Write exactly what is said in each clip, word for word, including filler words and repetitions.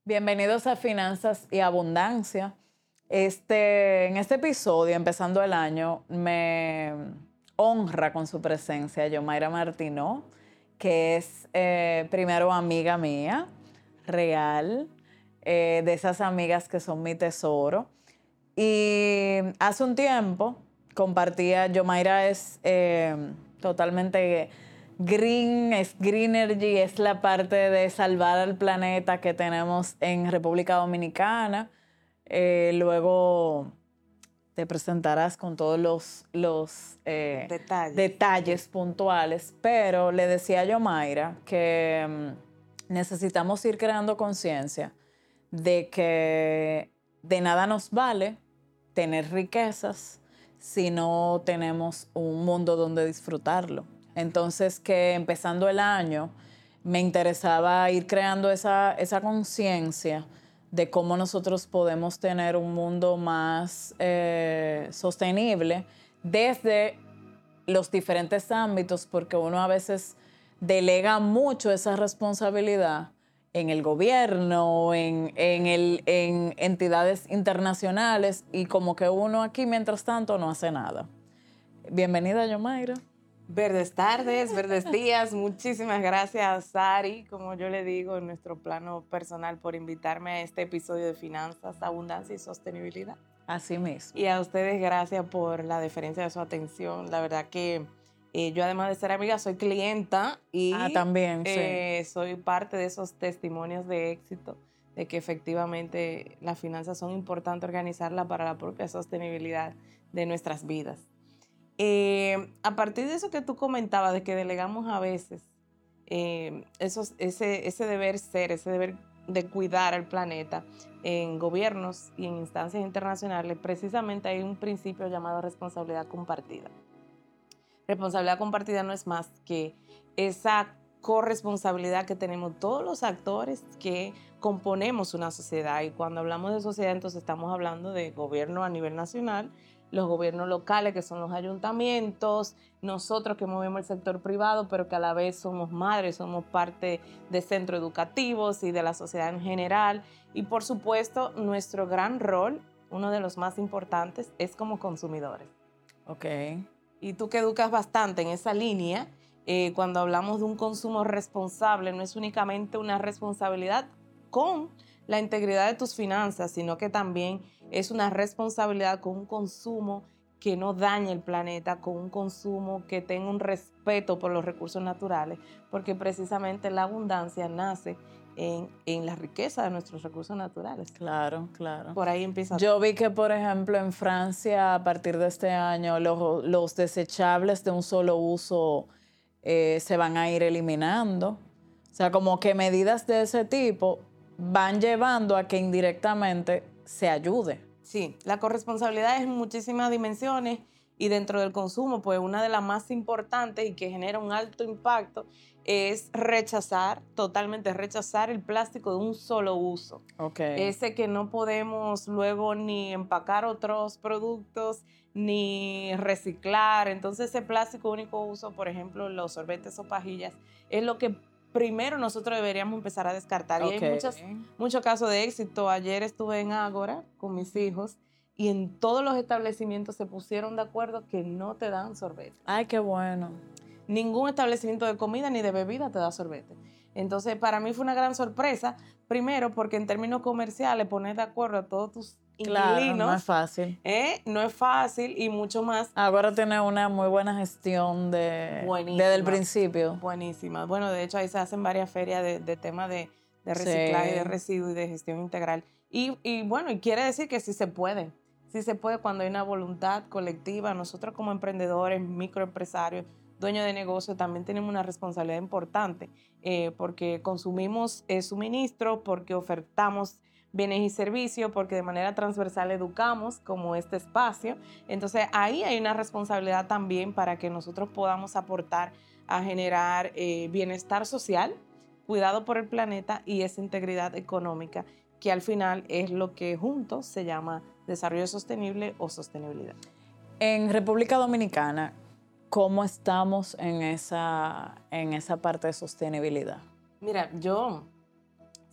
Bienvenidos a Finanzas y Abundancia. Este, en este episodio, empezando el año, me honra con su presencia Yomaira Martínez, que es eh, primero amiga mía, real, eh, de esas amigas que son mi tesoro. Y hace un tiempo compartía, Yomaira es eh, totalmente green, es green energy, es la parte de salvar al planeta que tenemos en República Dominicana. Eh, luego te presentarás con todos los, los eh, detalles. detalles puntuales, pero le decía a Yomaira que um, necesitamos ir creando conciencia de que de nada nos vale tener riquezas si no tenemos un mundo donde disfrutarlo. Entonces, que empezando el año me interesaba ir creando esa, esa conciencia de cómo nosotros podemos tener un mundo más eh, sostenible desde los diferentes ámbitos, porque uno a veces delega mucho esa responsabilidad en el gobierno, en, en, el, en entidades internacionales, y como que uno aquí, mientras tanto, no hace nada. Bienvenida, Yomaira. Verdes tardes, verdes días. Muchísimas gracias, Sari, como yo le digo en nuestro plano personal, por invitarme a este episodio de Finanzas, Abundancia y Sostenibilidad. Así mismo. Y a ustedes, gracias por la deferencia de su atención. La verdad que eh, yo, además de ser amiga, soy clienta y ah, también, eh, sí. soy parte de esos testimonios de éxito, de que efectivamente las finanzas son importantes organizarlas para la propia sostenibilidad de nuestras vidas. Eh, a partir de eso que tú comentabas, de que delegamos a veces eh, esos, ese, ese deber ser, ese deber de cuidar al planeta en gobiernos y en instancias internacionales, precisamente hay un principio llamado responsabilidad compartida. Responsabilidad compartida no es más que esa corresponsabilidad que tenemos todos los actores que componemos una sociedad. Y cuando hablamos de sociedad, entonces estamos hablando de gobierno a nivel nacional, los gobiernos locales, que son los ayuntamientos, nosotros que movemos el sector privado, pero que a la vez somos madres, somos parte de centros educativos y de la sociedad en general. Y por supuesto, nuestro gran rol, uno de los más importantes, es como consumidores. Ok. Y tú que educas bastante en esa línea, eh, cuando hablamos de un consumo responsable, no es únicamente una responsabilidad con la integridad de tus finanzas, sino que también es una responsabilidad con un consumo que no dañe el planeta, con un consumo que tenga un respeto por los recursos naturales, porque precisamente la abundancia nace en, en la riqueza de nuestros recursos naturales. Claro, claro. Por ahí empieza. Yo vi que, por ejemplo, en Francia, a partir de este año, los, los desechables de un solo uso eh, se van a ir eliminando. O sea, como que medidas de ese tipo van llevando a que indirectamente se ayude. Sí, la corresponsabilidad es en muchísimas dimensiones y dentro del consumo, pues una de las más importantes y que genera un alto impacto es rechazar, totalmente rechazar el plástico de un solo uso. Okay. Ese que no podemos luego ni empacar otros productos ni reciclar. Entonces ese plástico único uso, por ejemplo, los sorbetes o pajillas, es lo que primero nosotros deberíamos empezar a descartar. Okay. Y hay muchos, muchos casos de éxito. Ayer estuve en Ágora con mis hijos y en todos los establecimientos se pusieron de acuerdo que no te dan sorbete. Ay, qué bueno. Ningún establecimiento de comida ni de bebida te da sorbete. Entonces, para mí fue una gran sorpresa. Primero, porque en términos comerciales, poner de acuerdo a todos tus Claro, inquilinos, no es fácil. ¿eh? No es fácil y mucho más. Ahora tiene una muy buena gestión de, desde el principio. Buenísima. Bueno, de hecho, ahí se hacen varias ferias de, de temas de, de reciclaje, sí, de residuos y de gestión integral. Y, y bueno, y quiere decir que sí se puede. Sí se puede cuando hay una voluntad colectiva. Nosotros como emprendedores, microempresarios, dueños de negocio, también tenemos una responsabilidad importante eh, porque consumimos eh, suministros, porque ofertamos bienes y servicios, porque de manera transversal educamos como este espacio. Entonces ahí hay una responsabilidad también para que nosotros podamos aportar a generar eh, bienestar social, cuidado por el planeta y esa integridad económica, que al final es lo que juntos se llama desarrollo sostenible o sostenibilidad. En República Dominicana, ¿cómo estamos en esa, en esa parte de sostenibilidad? Mira, yo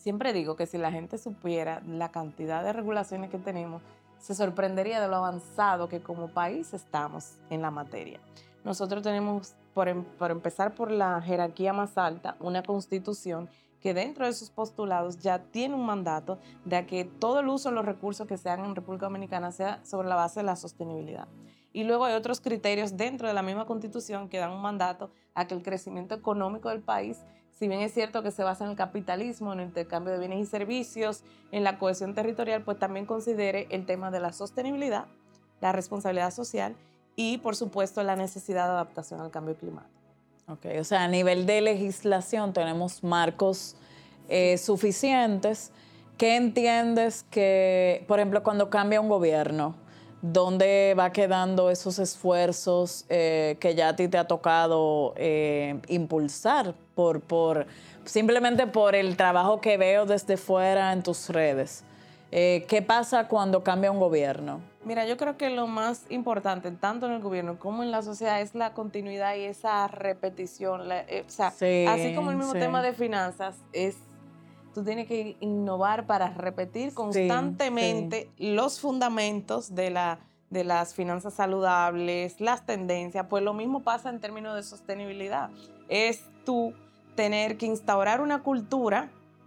Siempre digo que si la gente supiera la cantidad de regulaciones que tenemos, se sorprendería de lo avanzado que como país estamos en la materia. Nosotros tenemos, por, em, por empezar por la jerarquía más alta, una constitución que dentro de sus postulados ya tiene un mandato de que todo el uso de los recursos que se hagan en República Dominicana sea sobre la base de la sostenibilidad. Y luego hay otros criterios dentro de la misma constitución que dan un mandato a que el crecimiento económico del país, si bien es cierto que se basa en el capitalismo, en el intercambio de bienes y servicios, en la cohesión territorial, pues también considere el tema de la sostenibilidad, la responsabilidad social y, por supuesto, la necesidad de adaptación al cambio climático. Ok, o sea, a nivel de legislación tenemos marcos eh, suficientes. ¿Qué entiendes que, por ejemplo, cuando cambia un gobierno, dónde va quedando esos esfuerzos eh, que ya a ti te ha tocado eh, impulsar por, por, simplemente por el trabajo que veo desde fuera en tus redes? Eh, ¿Qué pasa cuando cambia un gobierno? Mira, yo creo que lo más importante, tanto en el gobierno como en la sociedad, es la continuidad y esa repetición. La, eh, o sea, Sí, así como el mismo sí. tema de finanzas, es tú tienes que innovar para repetir constantemente sí, sí. los fundamentos de, la, de las finanzas saludables, las tendencias. Pues lo mismo pasa en términos de sostenibilidad. Es tú tener que instaurar una cultura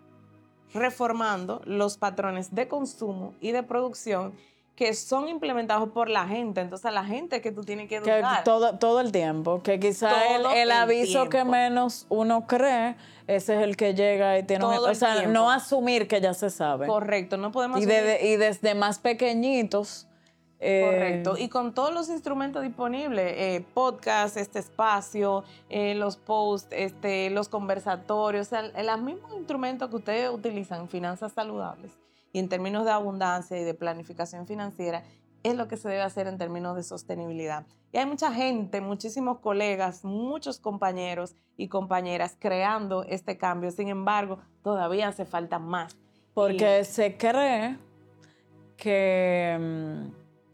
reformando los patrones de consumo y de producción que son implementados por la gente. Entonces, la gente que tú tienes que educar. Que todo, todo el tiempo. Que quizá el, el aviso el que menos uno cree, ese es el que llega y tiene todo un... O sea, tiempo. no asumir que ya se sabe. Correcto, no podemos y, asumir. de, y desde más pequeñitos... Correcto, eh, y con todos los instrumentos disponibles, eh, podcast, este espacio, eh, los posts, este, los conversatorios, o sea, los mismos instrumentos que ustedes utilizan en finanzas saludables y en términos de abundancia y de planificación financiera, es lo que se debe hacer en términos de sostenibilidad. Y hay mucha gente, muchísimos colegas, muchos compañeros y compañeras creando este cambio, sin embargo, todavía hace falta más. Porque y... se cree que...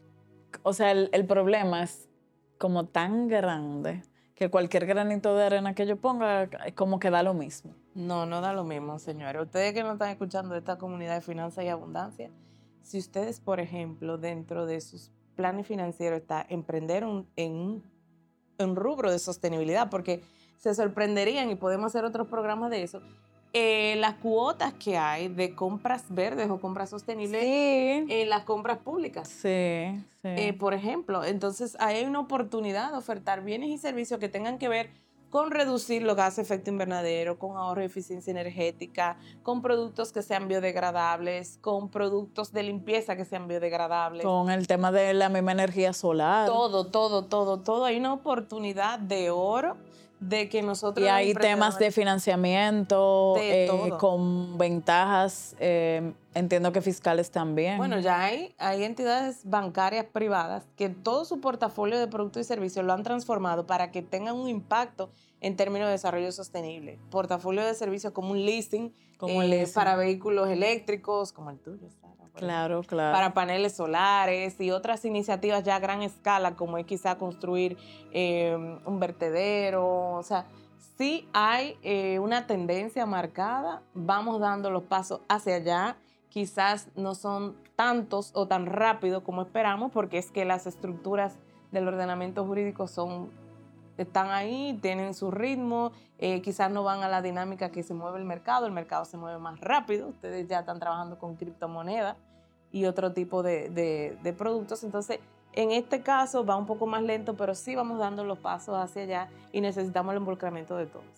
O sea, el, el problema es como tan grande que cualquier granito de arena que yo ponga, como que da lo mismo. No, no da lo mismo, señores. Ustedes que nos están escuchando de esta comunidad de finanzas y abundancia, si ustedes, por ejemplo, dentro de sus planes financieros está emprender un, en un, un rubro de sostenibilidad, porque se sorprenderían y podemos hacer otros programas de eso, Eh, las cuotas que hay de compras verdes o compras sostenibles sí. en las compras públicas. Sí, sí. Eh, por ejemplo, entonces hay una oportunidad de ofertar bienes y servicios que tengan que ver con reducir los gases de efecto invernadero, con ahorro y eficiencia energética, con productos que sean biodegradables, con productos de limpieza que sean biodegradables. Con el tema de la misma energía solar. Todo, todo, todo, todo. Hay una oportunidad de oro de que nosotros... Y hay temas de financiamiento de eh, con ventajas, eh, entiendo que fiscales también. Bueno, ya hay, hay entidades bancarias privadas que todo su portafolio de productos y servicios lo han transformado para que tengan un impacto en términos de desarrollo sostenible. Portafolio de servicios como un leasing, como eh, leasing. Para vehículos eléctricos, como el tuyo, Sara. Claro, claro. Para paneles solares y otras iniciativas ya a gran escala, como es quizá construir eh, un vertedero. O sea, sí hay eh, una tendencia marcada, vamos dando los pasos hacia allá. Quizás no son tantos o tan rápidos como esperamos, porque es que las estructuras del ordenamiento jurídico son, están ahí, tienen su ritmo, eh, quizás no van a la dinámica que se mueve el mercado, el mercado se mueve más rápido, ustedes ya están trabajando con criptomonedas y otro tipo de, de, de productos, entonces en este caso va un poco más lento, pero sí vamos dando los pasos hacia allá y necesitamos el involucramiento de todos.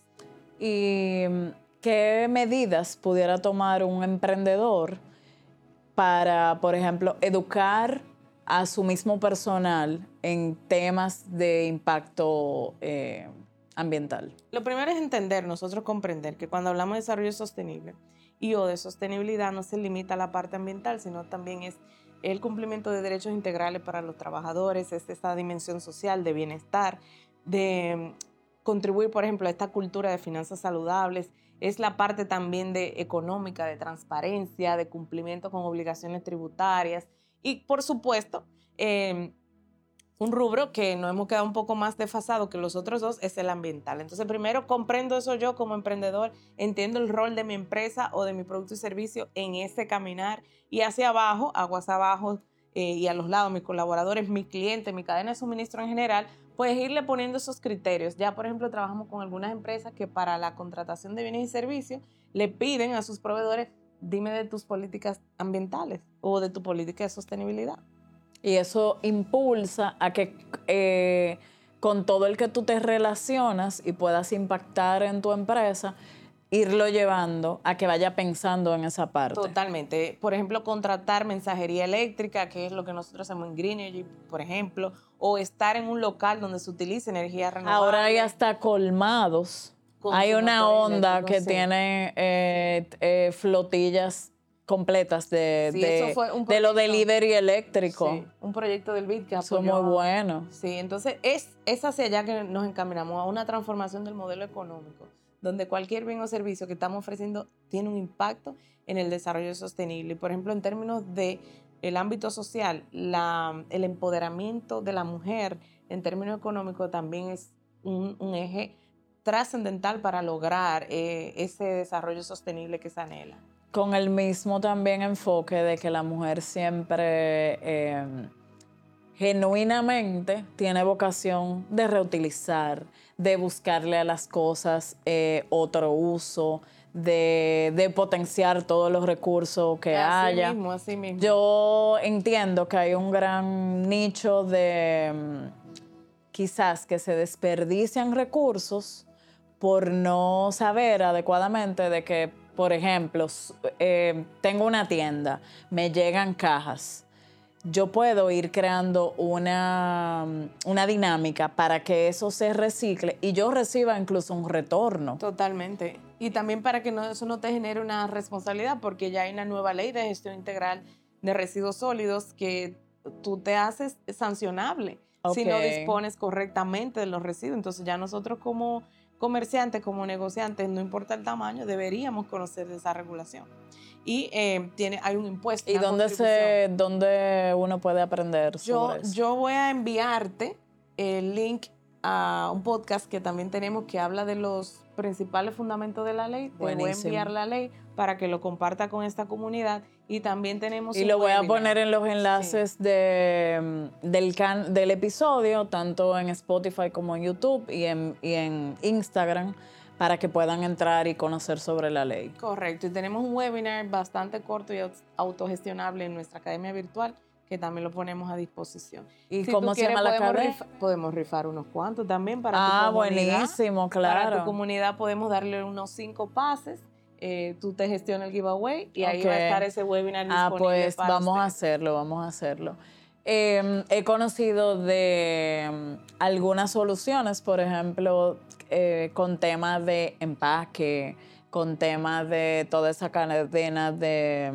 ¿Y qué medidas pudiera tomar un emprendedor para, por ejemplo, educar a su mismo personal en temas de impacto eh, ambiental? Lo primero es entender, nosotros comprender que cuando hablamos de desarrollo sostenible y o de sostenibilidad no se limita a la parte ambiental, sino también es el cumplimiento de derechos integrales para los trabajadores, es esta dimensión social de bienestar, de contribuir, por ejemplo, a esta cultura de finanzas saludables, es la parte también de económica, de transparencia, de cumplimiento con obligaciones tributarias y, por supuesto, eh, un rubro que nos hemos quedado un poco más desfasado que los otros dos es el ambiental. Entonces, primero comprendo eso yo como emprendedor, entiendo el rol de mi empresa o de mi producto y servicio en ese caminar, y hacia abajo, aguas abajo, eh, y a los lados, mis colaboradores, mi cliente, mi cadena de suministro en general, pues irle poniendo esos criterios. Ya, por ejemplo, trabajamos con algunas empresas que para la contratación de bienes y servicios le piden a sus proveedores: dime de tus políticas ambientales o de tu política de sostenibilidad. Y eso impulsa a que eh, con todo el que tú te relacionas y puedas impactar en tu empresa, irlo llevando a que vaya pensando en esa parte. Totalmente. Por ejemplo, contratar mensajería eléctrica, que es lo que nosotros hacemos en Greenergy, por ejemplo, o estar en un local donde se utilice energía renovable. Ahora hay hasta colmados. Hay una onda que sí. tiene eh, eh, flotillas completas de, sí, de, eso fue un de lo proyecto, delivery eléctrico. Sí, un proyecto del B I D que apoyó. Son muy buenos. Sí, entonces es, es hacia allá que nos encaminamos, a una transformación del modelo económico, donde cualquier bien o servicio que estamos ofreciendo tiene un impacto en el desarrollo sostenible. Por ejemplo, en términos de el ámbito social, la, el empoderamiento de la mujer en términos económicos también es un, un eje trascendental para lograr eh, ese desarrollo sostenible que se anhela. Con el mismo también enfoque de que la mujer siempre eh, genuinamente tiene vocación de reutilizar, de buscarle a las cosas eh, otro uso, de, de potenciar todos los recursos que así haya. Mismo, así mismo. Yo entiendo que hay un gran nicho de quizás que se desperdician recursos por no saber adecuadamente de que, por ejemplo, eh, tengo una tienda, me llegan cajas. Yo puedo ir creando una, una dinámica para que eso se recicle y yo reciba incluso un retorno. Totalmente. Y también para que no, eso no te genere una responsabilidad, porque ya hay una nueva ley de gestión integral de residuos sólidos que tú te haces sancionable okay. si no dispones correctamente de los residuos. Entonces ya nosotros como comerciantes, como negociantes, no importa el tamaño, deberíamos conocer esa regulación. Y eh, tiene, hay un impuesto. ¿Y dónde, se, dónde uno puede aprender sobre yo, eso? Yo voy a enviarte el link a un podcast que también tenemos que habla de los principales fundamentos de la ley. Te voy a enviar la ley para que lo comparta con esta comunidad. Y también tenemos Y un lo voy webinar. a poner en los enlaces sí. de, del, can, del episodio, tanto en Spotify como en YouTube y en, y en Instagram, para que puedan entrar y conocer sobre la ley. Correcto. Y tenemos un webinar bastante corto y autogestionable en nuestra academia virtual, que también lo ponemos a disposición. ¿Y si cómo tú se quieres, llama la academia? Rifa, podemos rifar unos cuantos también para ah, tu comunidad. Ah, buenísimo, claro. Para tu comunidad podemos darle unos cinco pases. Eh, tú te gestionas el giveaway y ahí okay. va a estar ese webinar disponible. Ah, pues para vamos ustedes. a hacerlo, vamos a hacerlo. Eh, he conocido de um, algunas soluciones, por ejemplo, eh, con temas de empaque, con temas de toda esa cadena de,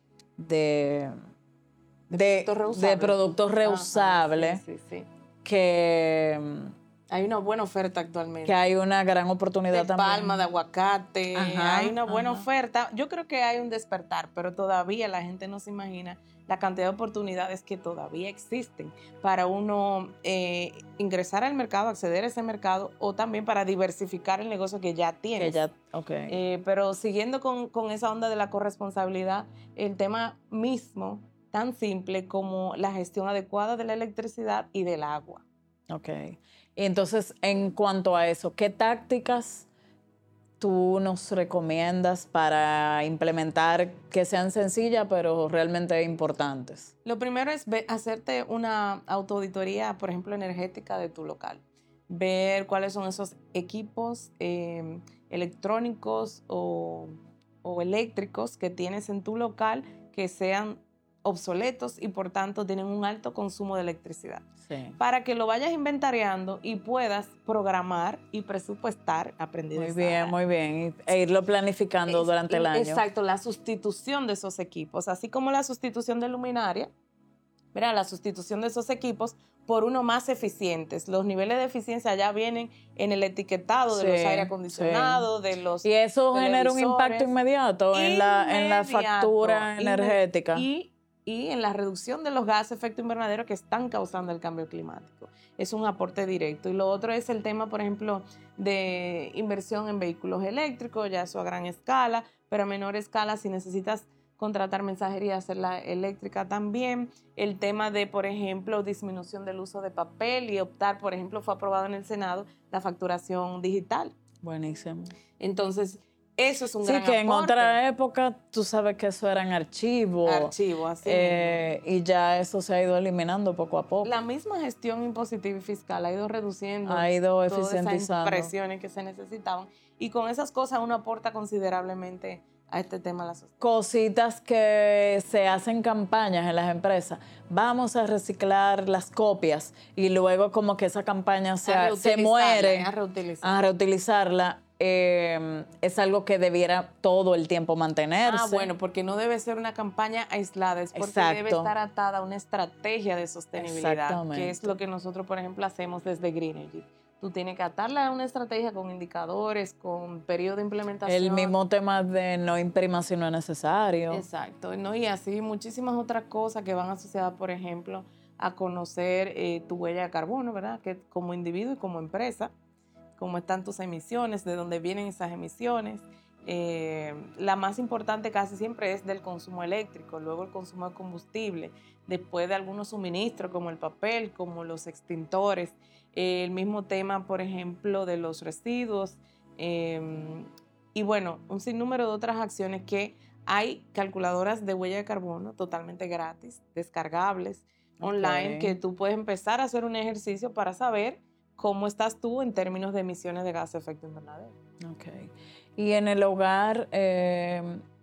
de, de, de, productos de productos reusables, Ajá, sí, sí, sí. que... Hay una buena oferta actualmente. Que hay una gran oportunidad de también. De palma, de aguacate, ajá, hay una buena ajá. oferta. Yo creo que hay un despertar, pero todavía la gente no se imagina la cantidad de oportunidades que todavía existen para uno eh, ingresar al mercado, acceder a ese mercado, o también para diversificar el negocio que ya tienes. Que ya, okay. eh, pero siguiendo con, con esa onda de la corresponsabilidad, el tema mismo, tan simple como la gestión adecuada de la electricidad y del agua. Ok. Entonces, en cuanto a eso, ¿qué tácticas tú nos recomiendas para implementar que sean sencillas pero realmente importantes? Lo primero es ver, hacerte una autoauditoría, por ejemplo, energética de tu local. Ver cuáles son esos equipos eh, electrónicos o, o eléctricos que tienes en tu local que sean obsoletos y por tanto tienen un alto consumo de electricidad. Sí. Para que lo vayas inventariando y puedas programar y presupuestar, aprender. Muy bien, muy bien. E irlo planificando es, durante el año. Exacto, la sustitución de esos equipos, así como la sustitución de luminaria, mira, la sustitución de esos equipos por uno más eficientes. Los niveles de eficiencia ya vienen en el etiquetado de sí, los aire acondicionados, sí. de los Y eso genera un impacto inmediato, inmediato. En, la, en la factura energética. Y y en la reducción de los gases de efecto invernadero que están causando el cambio climático. Es un aporte directo. Y lo otro es el tema, por ejemplo, de inversión en vehículos eléctricos, ya eso a gran escala, pero a menor escala si necesitas contratar mensajería, hacerla eléctrica también. El tema de, por ejemplo, disminución del uso de papel y optar, por ejemplo, fue aprobado en el Senado la facturación digital. Buenísimo. Entonces, eso es un sí, gran que aporte. en otra época tú sabes que eso eran archivos. Archivos, así eh, Y ya eso se ha ido eliminando poco a poco. La misma gestión impositiva y fiscal ha ido reduciendo ha ido todas eficientizando. esas impresiones que se necesitaban. Y con esas cosas uno aporta considerablemente a este tema de la sociedad. Cositas que se hacen campañas en las empresas. Vamos a reciclar las copias y luego como que esa campaña se, se muere. A reutilizarla. A reutilizarla. Eh, es algo que debiera todo el tiempo mantenerse. Ah, bueno, porque no debe ser una campaña aislada, es porque Exacto. debe estar atada a una estrategia de sostenibilidad, que es lo que nosotros, por ejemplo, hacemos desde Greenergy. Tú tienes que atarla a una estrategia con indicadores, con periodo de implementación. El mismo tema de no imprimir si no es necesario. Exacto, ¿no? Y así muchísimas otras cosas que van asociadas, por ejemplo, a conocer eh, tu huella de carbono, ¿verdad? Que como individuo y como empresa, cómo están tus emisiones, de dónde vienen esas emisiones. Eh, la más importante casi siempre es del consumo eléctrico, luego el consumo de combustible, después de algunos suministros como el papel, como los extintores, eh, el mismo tema, por ejemplo, de los residuos, eh, y bueno, un sinnúmero de otras acciones que hay calculadoras de huella de carbono totalmente gratis, descargables, okay, online, que tú puedes empezar a hacer un ejercicio para saber cómo estás tú en términos de emisiones de gases de efecto invernadero. Ok. Y en el hogar, eh,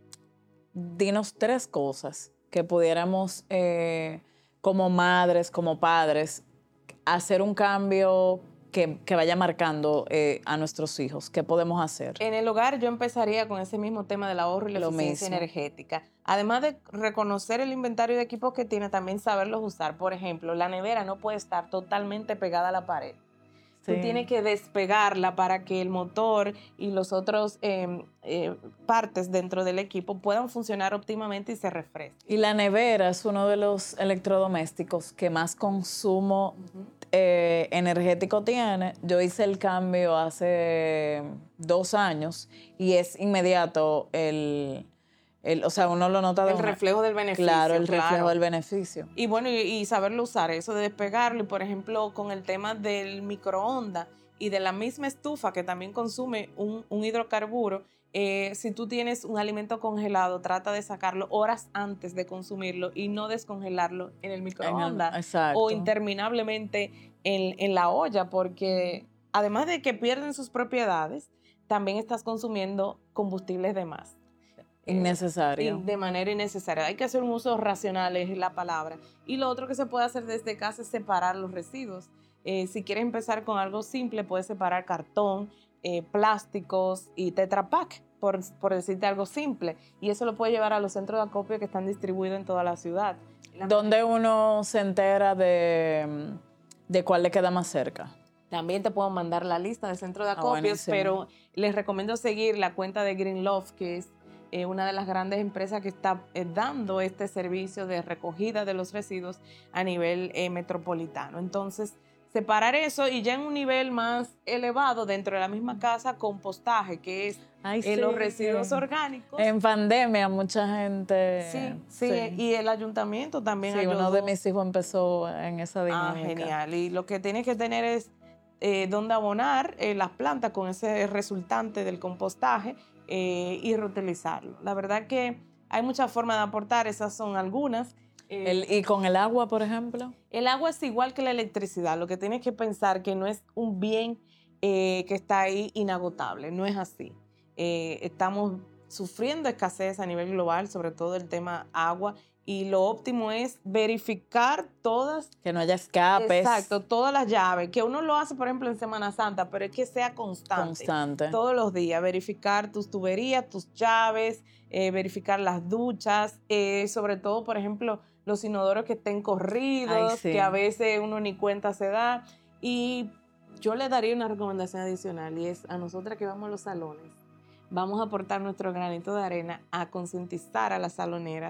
dinos tres cosas que pudiéramos, eh, como madres, como padres, hacer un cambio que, que vaya marcando eh, a nuestros hijos. ¿Qué podemos hacer? En el hogar yo empezaría con ese mismo tema del ahorro y la Lo eficiencia mismo. energética. Además de reconocer el inventario de equipos que tiene, también saberlos usar. Por ejemplo, la nevera no puede estar totalmente pegada a la pared. Sí. Tú tienes que despegarla para que el motor y los otros eh, eh, partes dentro del equipo puedan funcionar óptimamente y se refresquen. Y la nevera es uno de los electrodomésticos que más consumo uh-huh. eh, energético tiene. Yo hice el cambio hace dos años y es inmediato el... El, o sea, uno lo nota de el una, reflejo del beneficio. Claro, el claro. reflejo del beneficio. Y bueno, y, y saberlo usar, eso de despegarlo. Y por ejemplo, con el tema del microondas y de la misma estufa que también consume un, un hidrocarburo, eh, si tú tienes un alimento congelado, trata de sacarlo horas antes de consumirlo y no descongelarlo en el microondas. En el, o interminablemente en, en la olla, porque además de que pierden sus propiedades, también estás consumiendo combustibles de más. Innecesario. Eh, de manera innecesaria. Hay que hacer un uso racional, es la palabra. Y lo otro que se puede hacer desde casa es separar los residuos. Eh, si quieres empezar con algo simple, puedes separar cartón, eh, plásticos y Tetra Pak, por, por decirte algo simple. Y eso lo puedes llevar a los centros de acopio que están distribuidos en toda la ciudad. La ¿Dónde uno se entera de, de cuál le queda más cerca? También te puedo mandar la lista de centros de acopios, ah, pero les recomiendo seguir la cuenta de Green Love, que es Eh, una de las grandes empresas que está eh, dando este servicio de recogida de los residuos a nivel eh, metropolitano. Entonces, separar eso y ya en un nivel más elevado dentro de la misma casa, compostaje, que es Ay, eh, sí, los residuos sí. orgánicos. En pandemia mucha gente... Sí, sí, sí. Y el ayuntamiento también sí, ayudó. Uno de mis hijos empezó en esa dinámica. Ah, genial. Y lo que tienes que tener es eh, dónde abonar eh, las plantas con ese resultante del compostaje, Eh, y reutilizarlo. La verdad que hay muchas formas de aportar, esas son algunas. Eh, el, ¿Y con el agua, por ejemplo? El agua es igual que la electricidad, lo que tienes que pensar que no es un bien eh, que está ahí inagotable, no es así. Eh, estamos sufriendo escasez a nivel global, sobre todo el tema agua, y lo óptimo es verificar todas... Que no haya escapes. Exacto, todas las llaves, que uno lo hace, por ejemplo, en Semana Santa, pero es que sea constante. Constante. Todos los días, verificar tus tuberías, tus llaves, eh, verificar las duchas, eh, sobre todo, por ejemplo, los inodoros que estén corridos, Ay, sí. que a veces uno ni cuenta se da. Y yo le daría una recomendación adicional, y es a nosotras que vamos a los salones, vamos a aportar nuestro granito de arena a concientizar a las saloneras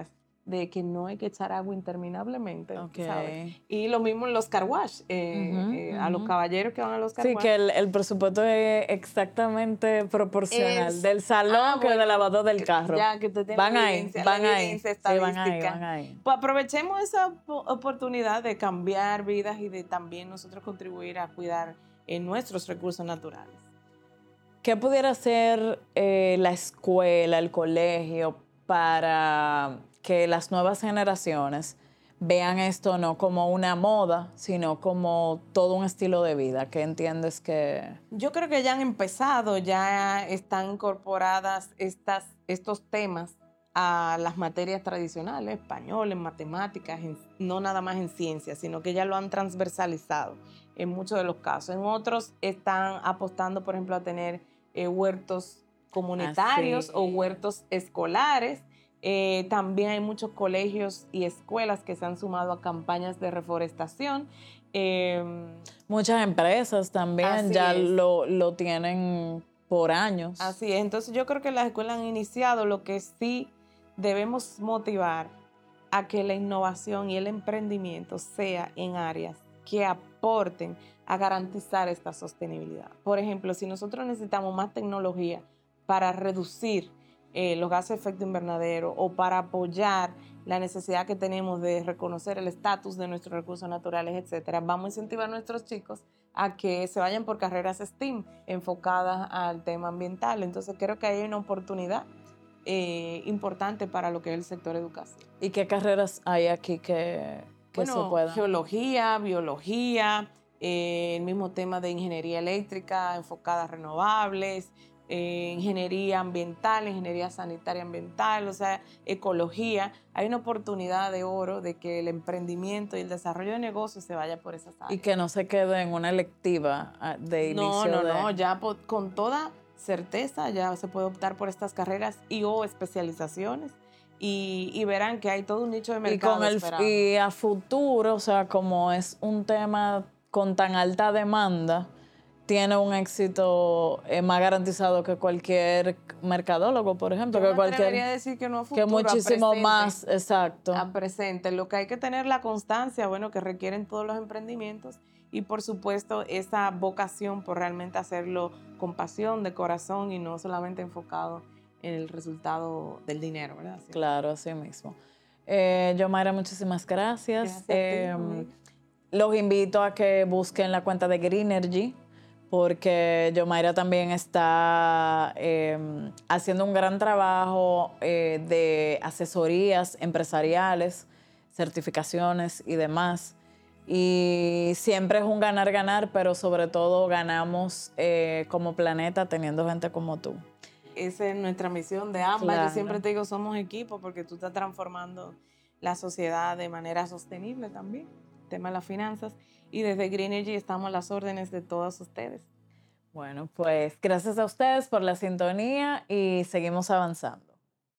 de que no hay que echar agua interminablemente, Okay. ¿sabes? Y lo mismo en los car wash, eh, Uh-huh, eh, uh-huh. a los caballeros que van a los car sí, wash. Sí, que el, el presupuesto es exactamente proporcional Es, del salón ah, que bueno, del lavado del carro. Ya que usted tiene van la ahí, evidencia, van la ahí. evidencia Sí, estadística. van ahí, van ahí. Pues aprovechemos esa oportunidad de cambiar vidas y de también nosotros contribuir a cuidar eh, nuestros recursos naturales. ¿Qué pudiera hacer eh, la escuela, el colegio, para que las nuevas generaciones vean esto no como una moda, sino como todo un estilo de vida? ¿Qué entiendes que...? Yo creo que ya han empezado, ya están incorporadas estas, estos temas a las materias tradicionales, español, en matemáticas, en, no nada más en ciencias, sino que ya lo han transversalizado en muchos de los casos. En otros están apostando, por ejemplo, a tener eh, huertos comunitarios ah, sí. o huertos escolares. Eh, también hay muchos colegios y escuelas que se han sumado a campañas de reforestación. Eh, Muchas empresas también ya lo, lo tienen por años. Así es. Entonces yo creo que las escuelas han iniciado. Lo que sí debemos motivar a que la innovación y el emprendimiento sea en áreas que aporten a garantizar esta sostenibilidad. Por ejemplo, si nosotros necesitamos más tecnología para reducir eh, los gases de efecto invernadero o para apoyar la necesidad que tenemos de reconocer el estatus de nuestros recursos naturales, etcétera, vamos a incentivar a nuestros chicos a que se vayan por carreras STEAM enfocadas al tema ambiental. Entonces creo que hay una oportunidad eh, importante para lo que es el sector educación. ¿Y qué carreras hay aquí que, que bueno, se puedan? Geología, biología, eh, el mismo tema de ingeniería eléctrica enfocada a renovables, eh, ingeniería ambiental, ingeniería sanitaria ambiental, o sea, ecología. Hay una oportunidad de oro de que el emprendimiento y el desarrollo de negocios se vaya por esas áreas. Y que no se quede en una electiva de inicio. No, no, de... no, ya po- con toda certeza ya se puede optar por estas carreras y o especializaciones. Y, y verán que hay todo un nicho de mercado y, con el, esperando. y a futuro, o sea, como es un tema con tan alta demanda, tiene un éxito eh, más garantizado que cualquier mercadólogo, por ejemplo. Yo que me cualquier, atrevería a decir que no a futuro, que muchísimo a presente, más, exacto. a presente. Lo que hay que tener la constancia, bueno, que requieren todos los emprendimientos y, por supuesto, esa vocación por realmente hacerlo con pasión, de corazón y no solamente enfocado en el resultado del dinero, ¿verdad? Así. Claro, así mismo. Eh, Yomaira, muchísimas gracias. Gracias eh, a ti, los invito a que busquen la cuenta de Greenergy, porque Yomaira también está eh, haciendo un gran trabajo eh, de asesorías empresariales, certificaciones y demás. Y siempre es un ganar-ganar, pero sobre todo ganamos eh, como planeta teniendo gente como tú. Esa es nuestra misión de ambas. Claro. Yo siempre te digo, somos equipo porque tú estás transformando la sociedad de manera sostenible también, el tema de las finanzas. Y desde Greenergy estamos a las órdenes de todos ustedes. Bueno, pues gracias a ustedes por la sintonía y seguimos avanzando.